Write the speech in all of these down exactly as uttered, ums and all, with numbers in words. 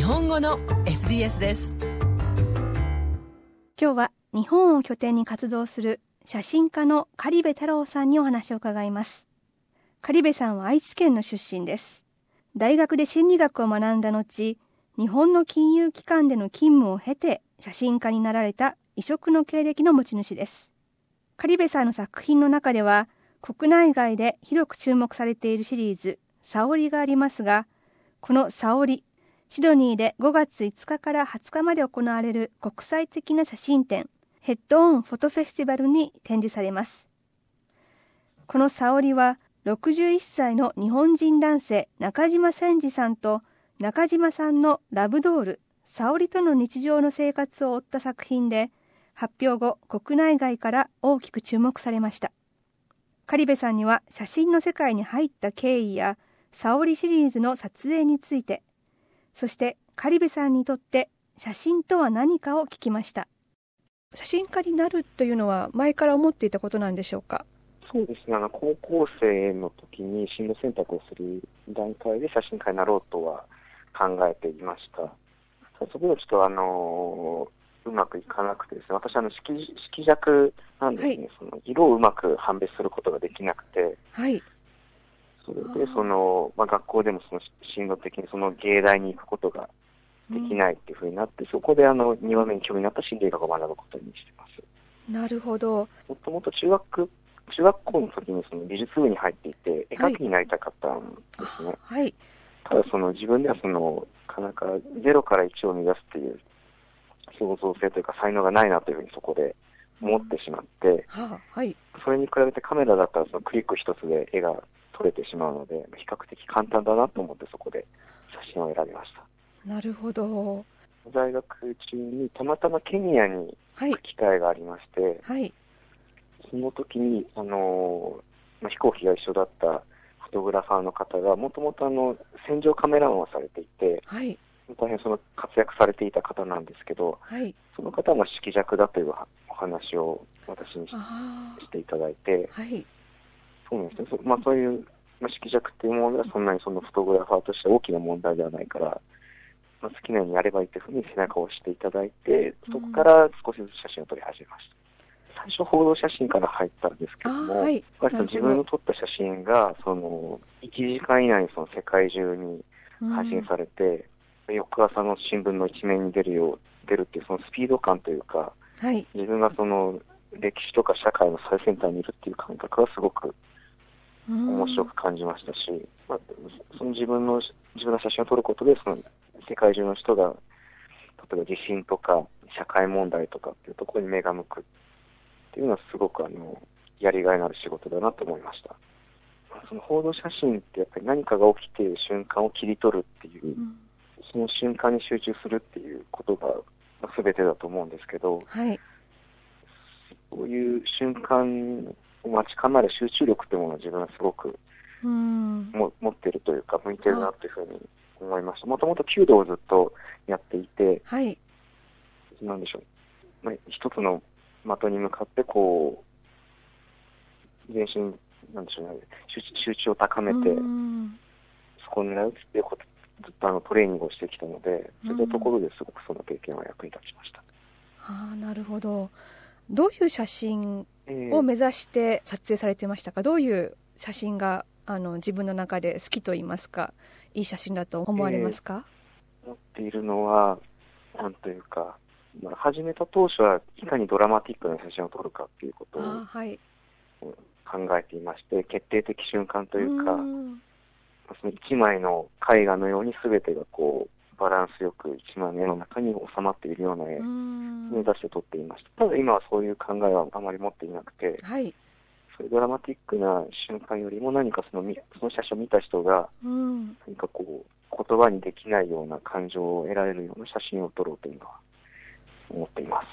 本語の エスビーエス です。 今日は日本を拠点に活動する写真家の苅部太郎さんにお話を伺います。苅部さんは愛知県の出身です。大学で心理学を学んだ後、日本の金融機関での勤務を経て写真家になられた異色の経歴の持ち主です。苅部さんの作品の中では、国内外で広く注目されているシリーズ、さおりがありますが、このさおり、シドニーでごがついつかからはつかまで行われる国際的な写真展、ヘッドオンフォトフェスティバルに展示されます。このさおりは、ろくじゅういっさいの日本人男性中島千治さんと中島さんのラブドール、さおりとの日常の生活を追った作品で、発表後、国内外から大きく注目されました。苅部さんには写真の世界に入った経緯や、さおりシリーズの撮影について、そして苅部さんにとって写真とは何かを聞きました。写真家になるというのは前から思っていたことなんでしょうか？ そうですね、あの高校生の時に進路選択をする段階で写真家になろうとは考えていました。そこでちょっとあのうまくいかなくてですね、私はあの色、色弱なんですね、はい、その色をうまく判別することができなくて、 はい、 それでその、まあ、学校でもその進路的にその芸大に行くことができないっていうふうになって、うん、そこであのにばんめに興味になった心理学を学ぶことにしています。 なるほど。 もともと中学中学校の時にその美術部に入っていて絵描きになりたかったんですね。 はい、 ただその自分ではそのなかなかゼロからいちを目指すっていう創造性というか才能がないなというふうにそこで思ってしまって、うんはあはい、 それに比べてカメラだったらそのクリック一つで絵が撮れてしまうので比較的簡単だなと思ってそこで写真を選びました。 なるほど。 在学中にたまたまケニアに行く機会がありまして、 はいはい、 その時にあの、まあ、飛行機が一緒だったフォトグラファーの方がもともとあの戦場カメラマンをされていて、 はい、 大変その活躍されていた方なんですけど、 はい、 その方が色弱だというお話を私にしていただいて、 はい、 そうなんですね。そ、まあ、そういう、まあ、色弱っていうものはそんなにそのフォトグラファーとして大きな問題ではないから、まあ、好きなようにやればいいというふうに背中を押していただいて、そこから少しずつ写真を撮り始めました。最初報道写真から入ったんですけども、はい、自分の撮った写真がそのいちじかん以内にその世界中に発信されて、うん、翌朝の新聞の一面に出るよう出るっていうそのスピード感というか、 はい、 自分がその歴史とか社会の最先端にいるっていう感覚はすごく面白く感じましたし、うんまあ、その自分の自分の写真を撮ることでその世界中の人が例えば地震とか社会問題とかっていうところに目が向くっていうのはすごくあのやりがいのある仕事だなと思いました。その報道写真ってやっぱり何かが起きている瞬間を切り取るっていう、うん、その瞬間に集中するっていうことが全てだと思うんですけど、 はい、 そういう瞬間を待ち構える集中力っていうものを自分はすごくうんも持っているというか向いてるなというふうに思いました。もともと弓道をずっとやっていて、 はい、 なんでしょう、まあ、一つの的に向かってこう全身なんでしょうね、集中を高めてそこを狙うっていうことずっとあのトレーニングをしてきたので、そういったところですごくその経験は役に立ちました。 ああ、なるほど。どういう写真を目指して撮影されてましたか？どういう写真があの自分の中で好きと言いますか、いい写真だと思われますか？ えー、持っているのはなんというか、まあ、始めた当初はいかにドラマティックな写真を撮るかっていうことを考えていまして、決定的瞬間というか、うんその一枚の絵画のように全てがこうバランスよく一枚の絵の中に収まっているような絵を目指して撮っていました。ただ今はそういう考えはあまり持っていなくて、 はい、 そういうドラマティックな瞬間よりも何かそのその写真を見た人が何かこう言葉にできないような感情を得られるような写真を撮ろうというのは思っています。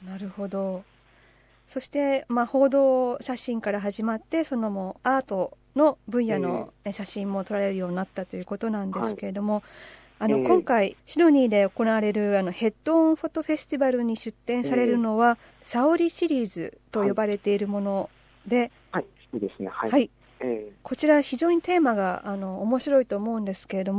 なるほど。そして、まあ、報道写真から始まってそのもうアートの分野の写真も撮られるようになったということなんですけれども、はい、あの今回シドニーで行われるあのヘッドオンフォトフェスティバルに出展されるのは、さおりシリーズと呼ばれているもので、 はい、そうですね、はい、 はい、こちら非常にテーマがあの面白いと思うんですけれども、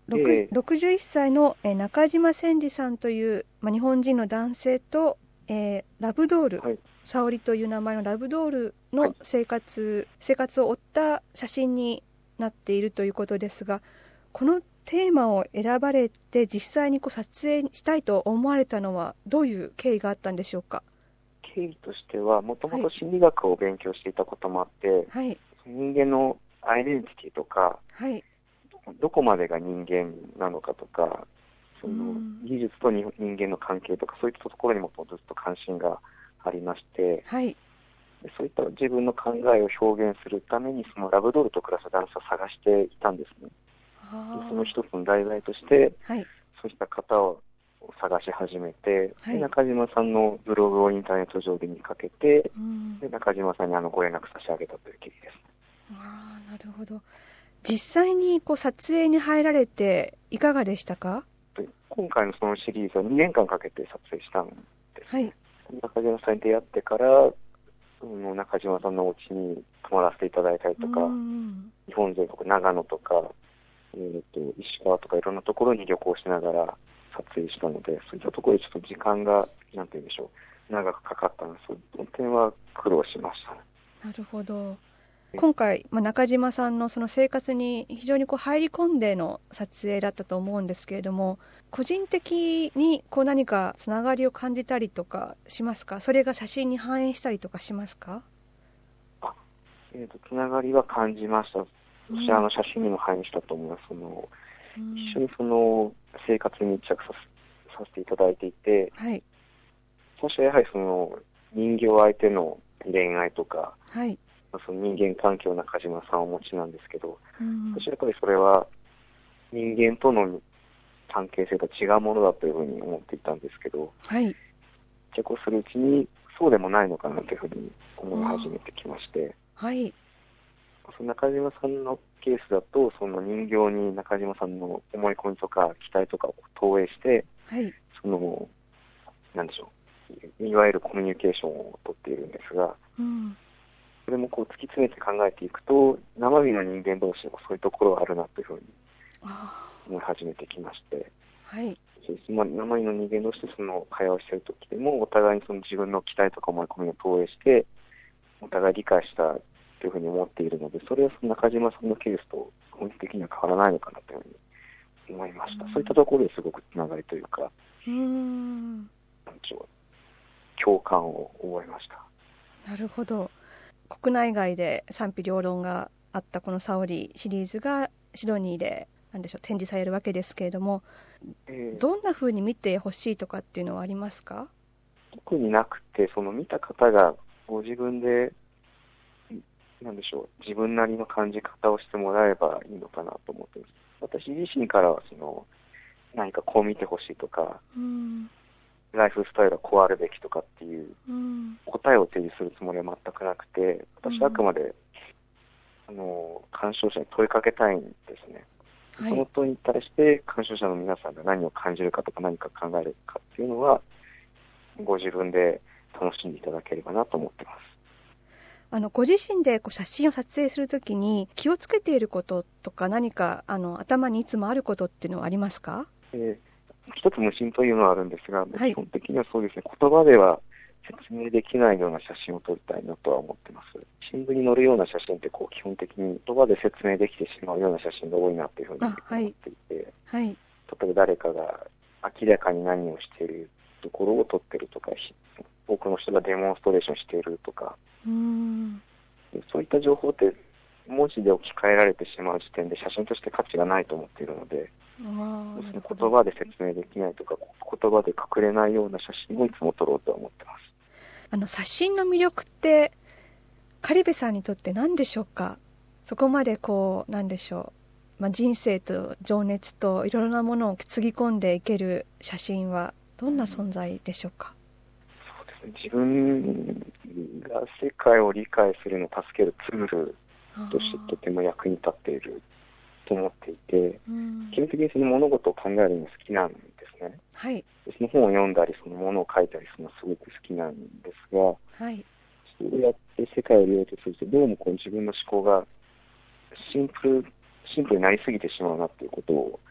でろくじゅういっさいのえー中島千里さんという、まあ、日本人の男性と、えーラブドール、 はい、 沙織という名前のラブドールのはい生活、生活を追った写真になっているということですが、このテーマを選ばれて実際にこう撮影したいと思われたのはどういう経緯があったんでしょうか。 経緯としては、もともとはい心理学を勉強していたこともあって、 はい、 人間のアイデンティティとか、 はい、 どこまでが人間なのかとか、そのうん技術と人人間の関係とか、そういったところにもずっと関心がありまして、 はい、 でそういった自分の考えを表現するために、そのラブドールと暮らす男性を探していたんですね。 あーでその一つの題材として、 はい、 そういった方を探し始めて、 はいで中島さんのブログをインターネット上で見かけて、 うんで中島さんにあのご連絡差し上げたという経緯です。 あーなるほど。実際にこう撮影に入られていかがでしたか。 で今回のそのシリーズはにねんかんかけて撮影したんです。 はい、 中島さんに出会ってから、その中島さんのお家に泊まらせていただいたりとか、 うん日本全国、長野とか、えー、と石川とかいろんなところに旅行しながら撮影したので、そういったところでちょっと時間が、なんて言うんでしょう、長くかかったので、そういう点は苦労しましたね。 なるほど。今回、まあ、中島さんのその生活に非常にこう入り込んでの撮影だったと思うんですけれども、個人的にこう何かつながりを感じたりとかしますか。それが写真に反映したりとかしますか。 あ、えー、とつながりは感じました。そしてあの写真にも反映したと思います。そのうん一緒にその生活に密着させ、させていただいていて、 はい、 そしてやはりその人形相手の恋愛とか、 はい、 その人間関係を中島さんお持ちなんですけど、 うんそしてやっぱりそれは人間との関係性と違うものだというふうに思っていたんですけど、 はい、 密着をするうちにそうでもないのかなというふうに思い始めてきまして、 はい、 その中島さんのケースだと、その人形に中島さんの思い込みとか期待とかを投影して、 はい、 その、なんでしょう、いわゆるコミュニケーションをとっているんですが、 うんそれもこう突き詰めて考えていくと、生身の人間同士でもそういうところがあるなというふうにあ思い始めてきまして、 ーはい、 そうですまあ、生身の人間同士でその会話をしているときでも、お互いにその自分の期待とか思い込みを投影して、お互い理解したというふうに思っているので、それはその中島さんのケースと本質的には変わらないのかなというふうに思いました。そういったところですごくつながりというか、 うーんなんでしょう、共感を覚えました。 なるほど。国内外で賛否両論があったこの沙織シリーズがシドニーでなんでしょう展示されるわけですけれども、 えー、 どんな風に見てほしいとかっていうのはありますか。 特になくて、その見た方がご自分で、なんでしょう、自分なりの感じ方をしてもらえばいいのかなと思っています。私自身からはその何かこう見てほしいとか、 うんライフスタイルはこうあるべきとかっていううん答えを提示するつもりは全くなくて、私はあくまで、あの鑑賞者に問いかけたいんですね。 はい、 その問いに対して鑑賞者の皆さんが何を感じるかとか何か考えるかっていうのはご自分で楽しんでいただければなと思ってます。 あのご自身でこう写真を撮影するときに気をつけていることとか何かあの頭にいつもあることっていうのはありますか。 えー一つ無心というのはあるんですが、 はい基本的にはそうですね、言葉では説明できないような写真を撮りたいなとは思ってます。新聞に載るような写真ってこう基本的に言葉で説明できてしまうような写真が多いなというふうに思っていて、 はい、 例えば誰かが明らかに何をしているところを撮ってるとか、多くの人がデモンストレーションしているとか、 うーんそういった情報って文字で置き換えられてしまう時点で写真として価値がないと思っているので、 あーなるほ言ど。 葉で説明できないとか言葉で隠れないような写真をいつも撮ろうと思ってます。 あの写真の魅力って苅部さんにとって何でしょうか。そこまでこうなんでしょう、まあ、人生と情熱といろいろなものをつぎ込んでいける写真はどんな存在でしょうか。 そうですね、自分が世界を理解するのを助けるツールとしてとても役に立っていると思っていて、 うん、 基本的にその物事を考えるのが好きなんですね。 はい、 その本を読んだりそのものを書いたりするのがすごく好きなんですが、 はい、 それをやって世界を見ようとするとどうもこう自分の思考がシンプルシンプルになりすぎてしまうなっていうことを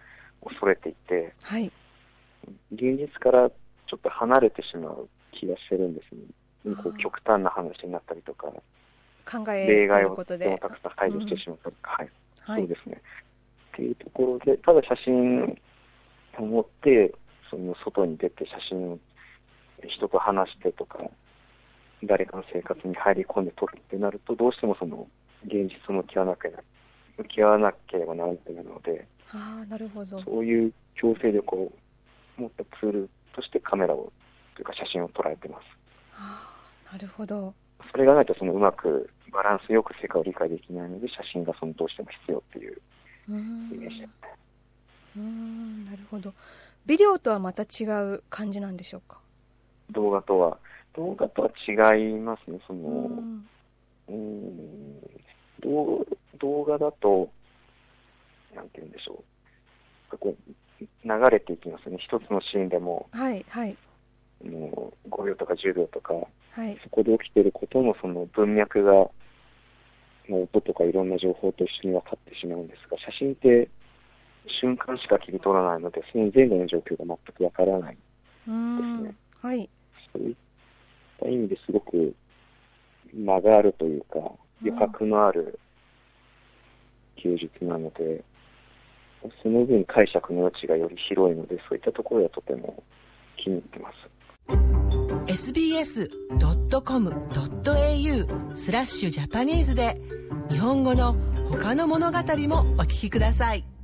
恐れていて、 はい、 現実からちょっと離れてしまう気がしてるんですね。こう極端な話になったりとか、 考え例外をることでたくさん排除してしまったりとか、うん、はい、 はい、 そうですね。っていうところで、ただ写真を持って、その外に出て写真を人と話してとか、誰かの生活に入り込んで撮るってなると、どうしてもその現実と向き合わなければ向き合わなければならなくなるので、 ああ、なるほど。 そういう強制力を持ったツールとしてカメラをというか写真を捉えてます。 ああ、なるほど。 それがないとそのうまくバランスよく世界を理解できないので、写真がそのどうしても必要っていうイメージです。 うーん、なるほど。ビデオとはまた違う感じなんでしょうか。 動画とは動画とは違いますね。そのうんうーん動動画だとなんて言うんでしょう、こう流れていきますね。一つのシーンでも、 はいはい、 もうごびょうとかじゅうびょうとか、 はい、 そこで起きていることのその文脈が、音とかいろんな情報と一緒に分かってしまうんですが、写真って瞬間しか切り取らないので、その前後の状況が全く分からないですね。 はい、 そういった意味ですごく間があるというか、余白のある芸術なので、その分解釈の余地がより広いので、そういったところはとても気に入ってます。 エスビーエスドットコムドットエーユー スラッシュジャパニーズで日本語の他の物語もお聞きください。